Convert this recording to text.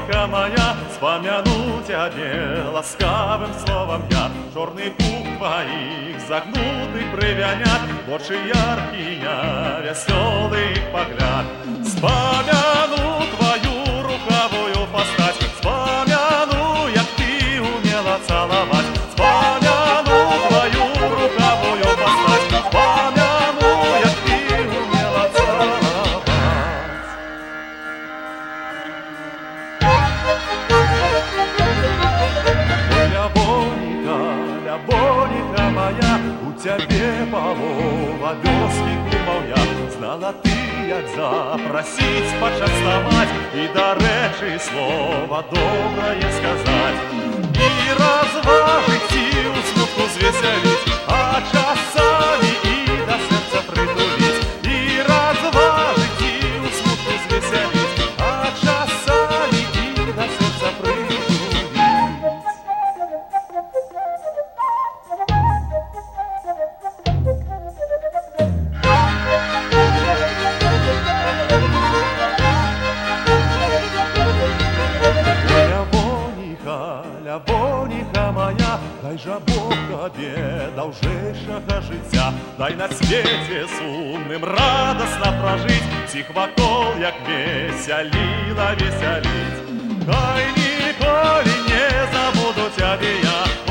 лялька моя, спомяну тебе ласкавым словом я. Чорный пух твоих загнутых бровянят, очи яркие, веселый погляд. Спомяну твою рукавую постать, спомяну, як ты умела целовать. Спомяну твою рукавую постать, спомяну, як ты умела целовать. Лябоника моя, у тебе полова вёскі кумаў я. Знала ты, як запросить, пачаставаць і, дарэчы, слова добрае сказаць. І разважыць, і ў смутку звесяліць, а часамі і да сэрца прытуліць. І разважыць, і ў смутку звесяліць, а часамі і да сэрца прытуліць. Лябоніка моя, дай жа Бог табе даўжэйшага жыцця. Дай на свеце сумным радасна пражыць, ціх вакол, як весяліла весяліць. Дай ніколі не забуду цябе я,